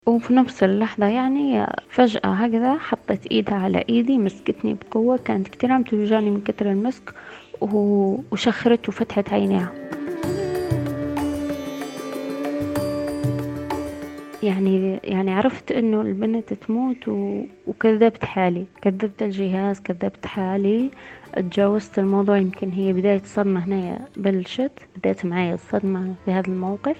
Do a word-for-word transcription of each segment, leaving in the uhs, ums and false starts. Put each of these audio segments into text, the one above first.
وفي نفس اللحظة يعني فجأة هكذا حطت ايدها على ايدي، مسكتني بقوة، كانت كتير عم توجعني من كتر المسك، و- وشخرت وفتحت عينيها. يعني يعني عرفت انه البنت تموت، و... وكذبت حالي، كذبت الجهاز، كذبت حالي، اتجاوزت الموضوع. يمكن هي بداية صدمة هنا بلشت، بدأت معي الصدمة في هذا الموقف.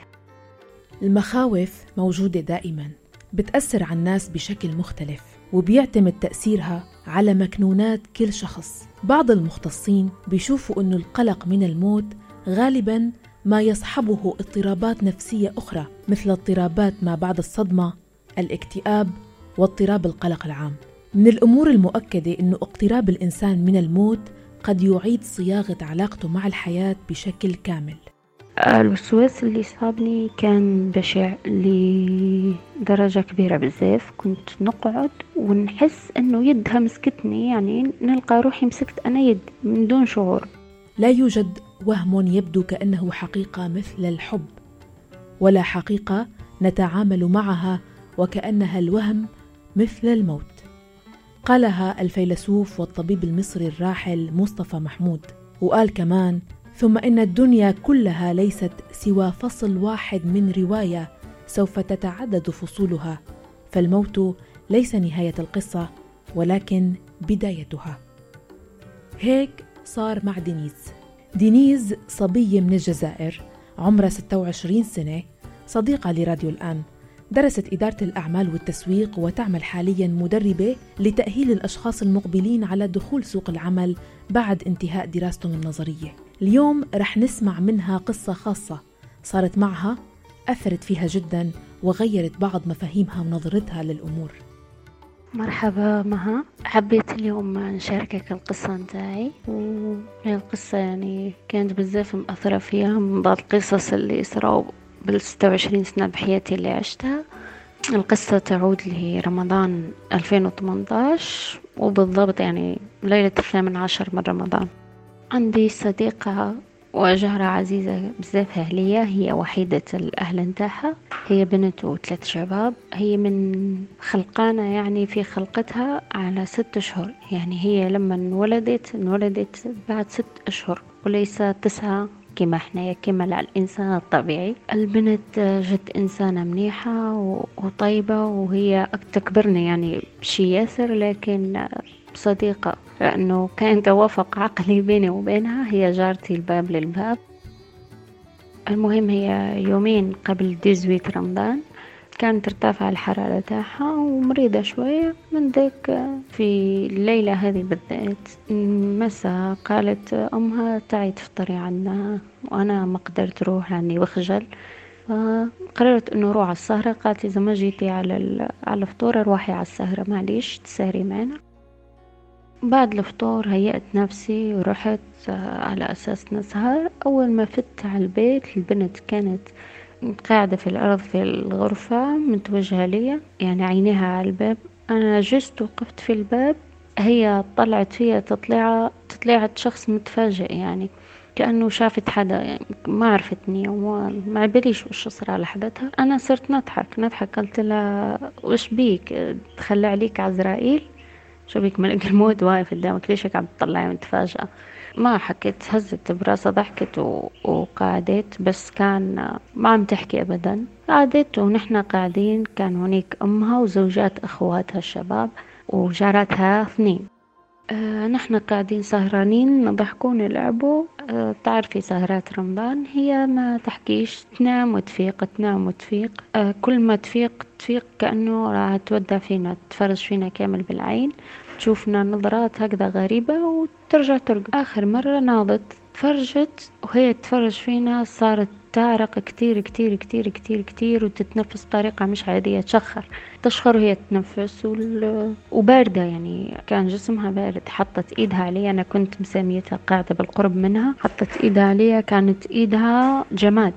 المخاوف موجودة دائما، بتأثر على الناس بشكل مختلف، وبيعتمد تأثيرها على مكنونات كل شخص. بعض المختصين بيشوفوا أنه القلق من الموت غالباً ما يصحبه اضطرابات نفسية أخرى، مثل اضطرابات ما بعد الصدمة، الاكتئاب، واضطراب القلق العام. من الأمور المؤكدة أنه اقتراب الإنسان من الموت قد يعيد صياغة علاقته مع الحياة بشكل كامل. الوسواس اللي صابني كان بشع لدرجة كبيرة بزاف. كنت نقعد ونحس انه يدها مسكتني، يعني نلقى روحي مسكت انا يد من دون شعور. لا يوجد وهم يبدو كأنه حقيقة مثل الحب، ولا حقيقة نتعامل معها وكأنها الوهم مثل الموت. قالها الفيلسوف والطبيب المصري الراحل مصطفى محمود. وقال كمان: ثم إن الدنيا كلها ليست سوى فصل واحد من رواية سوف تتعدد فصولها، فالموت ليس نهاية القصة ولكن بدايتها. هيك صار مع دينيز. دينيز صبية من الجزائر، عمرها ستة وعشرين سنة، صديقة لراديو الآن، درست إدارة الأعمال والتسويق، وتعمل حالياً مدربة لتأهيل الأشخاص المقبلين على دخول سوق العمل بعد انتهاء دراستهم النظرية. اليوم رح نسمع منها قصة خاصة صارت معها، أثرت فيها جداً وغيرت بعض مفاهيمها ونظرتها للأمور. مرحبا مها، حبيت اليوم نشاركك القصة نتاعي. وهي القصة يعني كانت بزاف مأثرة فيها، من بعض القصص اللي صاروا بالستة وعشرين سنة بحياتي اللي عشتها. القصة تعود لرمضان ألفين وثمانية عشر، وبالضبط يعني ليلة الثامن عشر من رمضان. عندي صديقة وجارة عزيزة بزاف عليا، هي وحيدة الأهل نتاعها، هي بنت وثلاث شباب. هي من خلقانة يعني في خلقتها على ست أشهر، يعني هي لما انولدت انولدت بعد ست أشهر وليس تسعة كما احنا، كما الإنسان الطبيعي. البنت جد إنسانة منيحة وطيبة، وهي تكبرني يعني بشي ياسر، لكن صديقة، لأنه كان توافق عقلي بيني وبينها. هي جارتي الباب للباب. المهم هي يومين قبل تسعة رمضان كانت ترتفع الحرارة تاعها ومريضة شوية. من ذاك في الليلة هذه بالذات مساء قالت أمها تعي تفطري عنا، وأنا ما قدرت روح لأني بخجل. فقررت انه روح على السهرة. قالت اذا ما جيتي على على الفطور روحي على السهرة، معليش تسهري معنا. بعد الفطور هيأت نفسي ورحت على أساس نسهر. أول ما فت على البيت البنت كانت قاعدة في الأرض في الغرفة متوجهة لي، يعني عينيها على الباب. أنا جست وقفت في الباب، هي طلعت فيها تطلع تطلعت شخص متفاجئ، يعني كأنه شافت حدا، يعني ما عرفتني وما ما عباليش وش صار على لحظتها. أنا صرت نضحك نضحك قلت لها وش بيك، تخلى عليك عزرائيل؟ شو بيك ملك الموت واقف قدامك، ليش هيك عم تطلعي متفاجئة؟ ما حكيت، هزت براسها ضحكت و... وقعدت. بس كان ما عم تحكي ابدا. قعدت ونحنا قاعدين، كان هناك امها وزوجات اخواتها الشباب وجاراتها اثنين. آه نحن قاعدين سهرانين نضحكون نلعبوا. آه تعرفي سهرات رمضان هي ما تحكيش، تنام وتفيق تنام وتفيق. آه كل ما تفيق تفيق كأنه راح تودع فينا، تفرج فينا كامل بالعين، تشوفنا نظرات هكذا غريبة وترجع ترقد. آخر مرة ناضت تفرجت وهي تفرج فينا، صارت تعرق كتير كتير كتير كتير كتير وتتنفس بطريقة مش عادية، تشخر تشخر وهي تتنفس وال... وباردة، يعني كان جسمها بارد. حطت ايدها علي، انا كنت مساميتها قاعدة بالقرب منها، حطت ايدها عليها كانت ايدها جماد.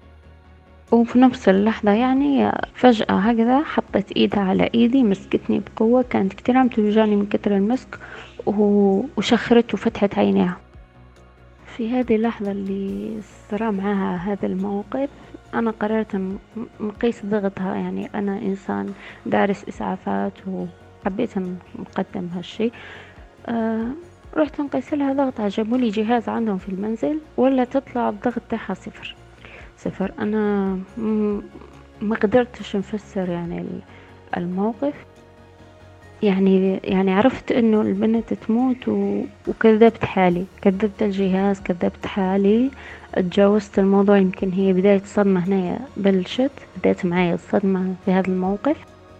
وفي نفس اللحظة يعني فجأة هكذا حطت ايدها على ايدي، مسكتني بقوة، كانت كتير عم توجعني من كتر المسك، و... وشخرت وفتحت عينيها. في هذه اللحظة اللي صار معها هذا الموقف أنا قررت ن- نقيس ضغطها، يعني أنا إنسان دارس إسعافات وحبيت ن- نقدم هالشي. أه رحت نقيس لها ضغطها، جابوا لي جهاز عندهم في المنزل ولا تطلع الضغط تاعها صفر صفر. أنا م- ما قدرتش نفسر يعني ال- الموقف. يعني يعني عرفت انه البنت تموت و... وكذبت حالي، كذبت الجهاز، كذبت حالي، اتجاوزت الموضوع. يمكن هي بداية صدمة هنا بلشت، بدأت معي الصدمة في هذا الموقف.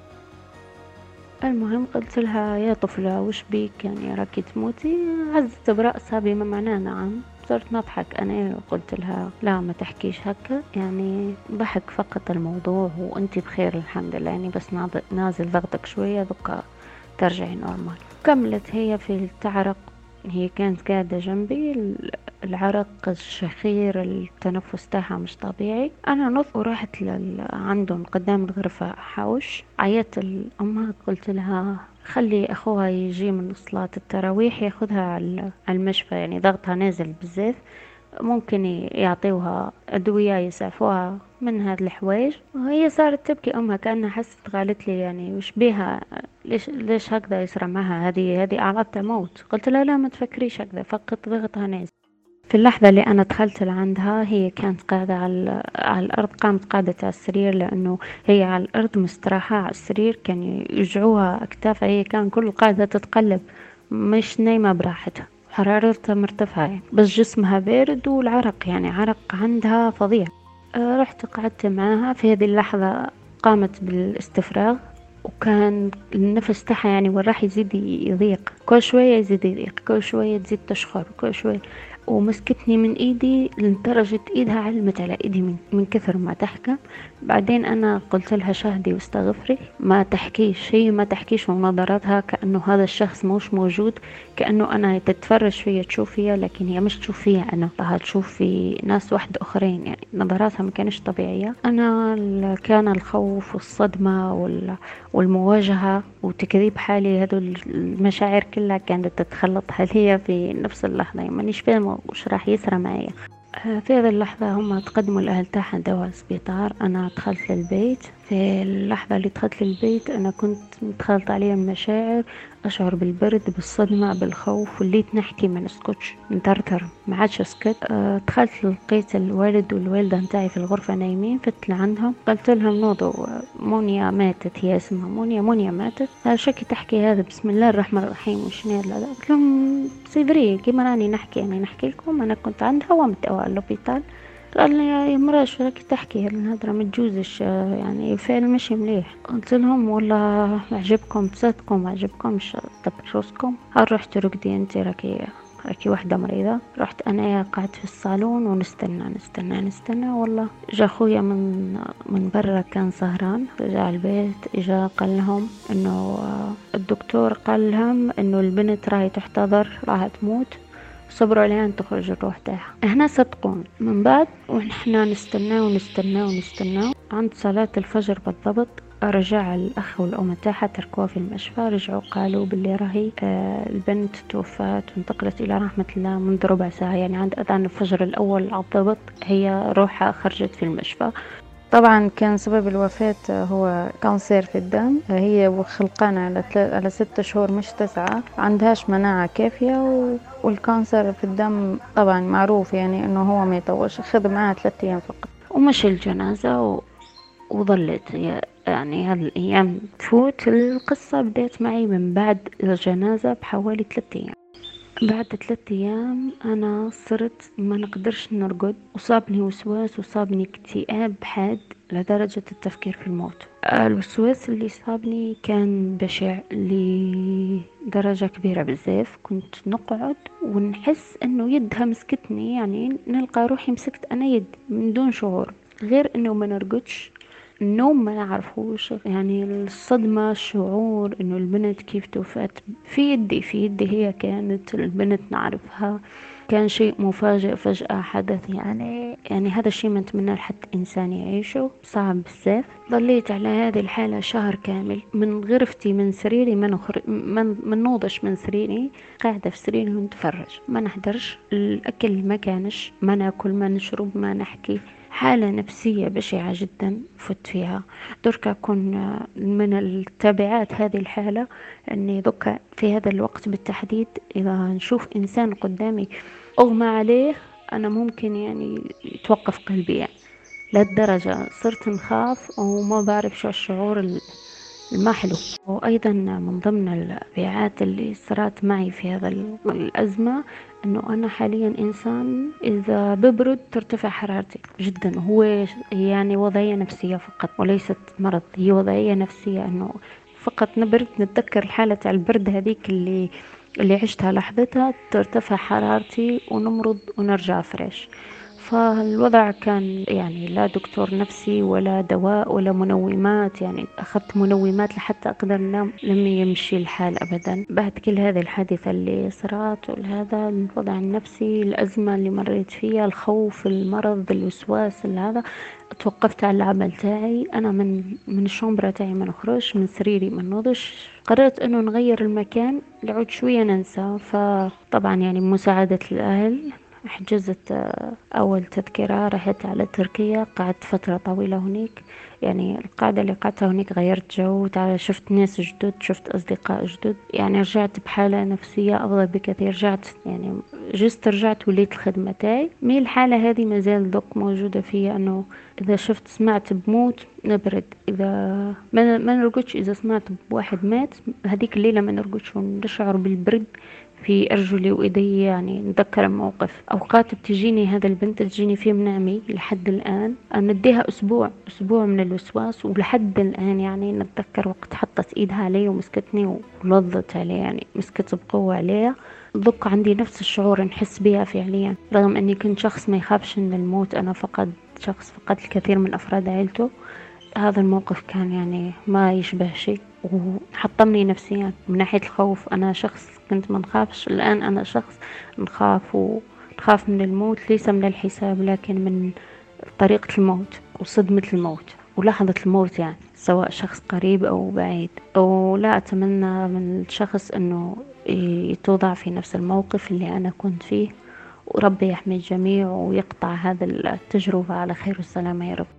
المهم قلت لها يا طفلة وش بيك، يعني راكي تموتي؟ هزت برأسها بما معناه نعم. صرت نضحك أنا وقلت لها لا ما تحكيش هكا، يعني ضحك فقط الموضوع وانتي بخير الحمد لله، يعني بس ناض- نازل ضغطك شوية ذكا ترجعي نورمال. كملت هي في التعرق، هي كانت قاعدة جنبي، ال- العرق، الشخير، التنفس تاعها مش طبيعي. انا نط ورحت لل... عندهم قدام الغرفة حوش، عيطت لأمها قلت لها خلي اخوها يجي من صلاة التراويح ياخدها على على المشفى، يعني ضغطها نازل بزاف، ممكن يعطيوها أدوية يسعفوها من هذه الحوايج. وهي صارت تبكي أمها كأنها حست، قالت لي يعني وش بيها، ليش ليش هكذا يصير معها، هذه هذه أعراض موت. قلت لها لا ما تفكريش هكذا، فقط ضغطها نازل. في اللحظة اللي أنا دخلت لعندها هي كانت قاعدة على, على الأرض، قامت قاعدة على السرير، لأنه هي على الأرض مستراحة على السرير، كان يوجعوها أكتافها، هي كان كل قاعدة تتقلب، مش نايمة براحتها، حرارتها مرتفعة يعني، بس جسمها بارد والعرق يعني عرق عندها فظيع. آه، رحت قعدت معاها في هذه اللحظة، قامت بالاستفراغ، وكان النفس تاعها يعني وين راح يزيد يضيق، كل شوية يزيد يضيق، كل شوية تزيد تشخر، كل شوية. ومسكتني من ايدي لدرجة ايدها علمت على ايدي من, من كثر ما تحكى. بعدين انا قلت لها شهدي واستغفري، ما تحكيش، هي ما تحكيش، ونظراتها كأنه هذا الشخص مش موجود، كأنه انا تتفرج فيا تشوف فيا، لكن هي مش تشوف فيا انا، طه تشوف في ناس واحد اخرين، يعني نظراتها ما كانش طبيعية. انا ال- كان الخوف والصدمة وال والمواجهة وتكذيب حالي، هذول المشاعر كلها كانت تتخلط عليا في نفس اللحظة، يعني مانيش فاهمة وش راح يسرى معي. آه، في هذه اللحظة هم تقدموا الأهل تاعها دواء سبيطار، أنا دخلت للبيت. في اللحظة اللي دخلت للبيت أنا كنت متخلط علي المشاعر، أشعر بالبرد، بالصدمة، بالخوف، وليت نحكي ما نسكتش، نترتر ما عادش اسكت. أه دخلت لقيت الوالد والوالدة نتاعي في الغرفة نايمين، فت لعندهم قلت لهم نوضوا، مونيا ماتت، هي اسمها مونيا، مونيا ماتت. آه، شكي تحكي هذا بسم الله الرحمن الرحيم وشنو لا لا. قلت لهم سيفري كيما راني نحكي، يعني نحكي لكم انا كنت عندها ومتوا اللوبيتال. قال لي يا مرا شو راكي تحكي، الهضره ما تجوزش، آه، يعني فعل ماشي مليح. قلت لهم والله عجبكم تصدقوا ما عجبكمش دبر روسكم، هل رحت رقدي انت، راكي راكي واحدة مريضة. رحت انا قعدت في الصالون ونستنى نستنى نستنى، والله جا خويا من من برا كان سهران، رجع البيت اجا قال لهم انه آه، الدكتور قال لهم انه البنت راهي تحتضر، راح تموت، صبروا عليها ان تخرج الروح تاعها. هنا صدقون. من بعد ونحنا نستنى ونستنى ونستنى، عند صلاة الفجر بالضبط رجع الأخ والأم تاعها تركوها في المشفى، رجعوا قالوا باللي راهي آه البنت توفات وانتقلت إلى رحمة الله منذ ربع ساعة، يعني عند أذان الفجر الأول على الضبط هي روحها خرجت في المشفى. طبعا كان سبب الوفاة هو كانسير في الدم، هي وخلقانة على, تل... على ستة شهور مش تسعة، عندهاش مناعة كافية و... والكانسر في الدم طبعا معروف يعني انه هو ما يطولش، خذ معها ثلاثة ايام فقط. ومشي الجنازة و... وظلت هي- يعني هالأيام تفوت. القصة بدأت معي من بعد الجنازة بحوالي ثلاثة أيام. بعد ثلاثة أيام أنا صرت ما نقدرش نرقد، وصابني وسواس وصابني اكتئاب حاد لدرجة التفكير في الموت. الوسواس اللي صابني كان بشع لدرجة كبيرة بزاف، كنت نقعد ونحس انه يدها مسكتني، يعني نلقى روحي مسكت انا يد من دون شعور، غير انه ما نرقدش، النوم ما نعرفوش، يعني الصدمة، الشعور انه البنت كيف توفت في يدي، في يدي هي كانت البنت نعرفها، كان شيء مفاجئ فجأة حدث، يعني يعني هذا الشيء ما نتمنى لحد إنسان يعيشه، صعب بزاف. ظليت على هذه الحالة شهر كامل، من غرفتي من سريري ما نخر... من من نوضش من سريري، قاعدة في سريري ونتفرج، ما نحضرش الأكل، ما كانش، ما ناكل، ما نشرب، ما نحكي، حالة نفسية بشعة جدا فت فيها. درك أكون من التابعات هذه الحالة أني ذكا في هذا الوقت بالتحديد إذا نشوف إنسان قدامي أغمى عليه، أنا ممكن يعني يتوقف قلبي يعني. لهالدرجة صرت نخاف وما بعرف شو الشعور المحلو. وأيضا من ضمن البيعات اللي صارت معي في هذا الأزمة أنه أنا حاليا إنسان إذا ببرد ترتفع حرارتي جدا. هو يعني وضعية نفسية فقط وليست مرض، هي وضعية نفسية أنه فقط نبرد. نتذكر حالة البرد هذيك اللي اللي عشتها لحظتها ترتفع حرارتي ونمرض ونرجع فريش. فالوضع كان يعني لا دكتور نفسي ولا دواء ولا منومات، يعني أخذت منومات لحتى أقدر أنام، لم يمشي الحال أبدا. بعد كل هذه الحادثة اللي صارت وهذا الوضع النفسي، الأزمة اللي مريت فيها، الخوف، المرض، الوسواس، هذا توقفت على العمل تاعي. أنا من من الشومبرة تاعي ما نخرج، من سريري ما نوضش. قررت أنه نغير المكان لعود شوية ننسى. فطبعا يعني مساعدة الأهل حجزت أول تذكرة، رحت على تركيا، قعدت فترة طويلة هناك. يعني القعدة اللي قعدتها هناك غيرت جو، تعال شفت ناس جدد، شفت أصدقاء جدد، يعني رجعت بحالة نفسية أفضل بكثير. رجعت يعني جست رجعت وليت الخدمة تاعي. مي الحالة هذه مازال دوك موجودة فيها، أنه إذا شفت سمعت بموت نبرد، إذا ما ما نرقدش، إذا سمعت بواحد مات هذيك الليلة ما نرقدش ونشعر بالبرد في أرجلي وإيدي. يعني نتذكر الموقف. أوقات بتجيني هذا البنت تجيني في منامي لحد الآن، نديها أسبوع أسبوع من الوسواس ولحد الآن يعني نتذكر وقت حطت إيدها علي ومسكتني ولضت علي، يعني مسكت بقوة عليها. ذك عندي نفس الشعور نحس بها فعليا، رغم أني كنت شخص ما يخافش من الموت. أنا فقد شخص فقد الكثير من أفراد عائلته. هذا الموقف كان يعني ما يشبه شيء وحطمني نفسيا من ناحية الخوف. أنا شخص كنت ما نخافش، الآن أنا شخص نخاف ونخاف من الموت، ليس من الحساب لكن من طريقة الموت وصدمة الموت ولحظة الموت، يعني سواء شخص قريب أو بعيد. ولا أتمنى من الشخص أنه يتوضع في نفس الموقف اللي أنا كنت فيه. وربي يحمي الجميع ويقطع هذا التجربة على خير والسلامة يا رب.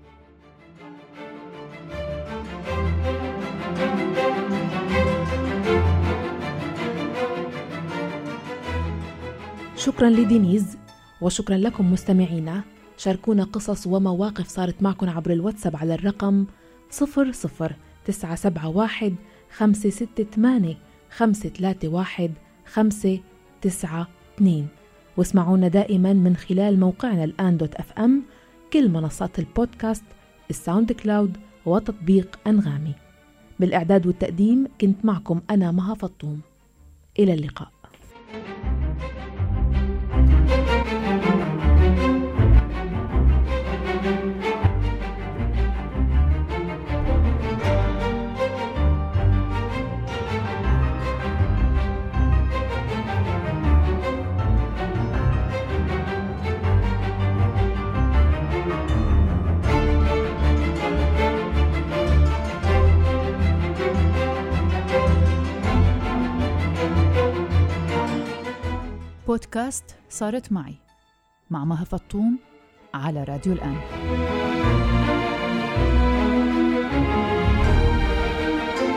شكرا لدينيز، وشكرا لكم مستمعينا. شاركونا قصص ومواقف صارت معكم عبر الواتساب على الرقم صفر صفر تسعة سبعة واحد خمسة ستة ثمانية خمسة ثلاثة واحد خمسة تسعة اثنين، واسمعونا دائما من خلال موقعنا الآن دوت أف أم، كل منصات البودكاست، الساوند كلاود وتطبيق أنغامي. بالإعداد والتقديم كنت معكم أنا مها فطوم. إلى اللقاء. بودكاست صارت معي مع مها فطوم على راديو الآن.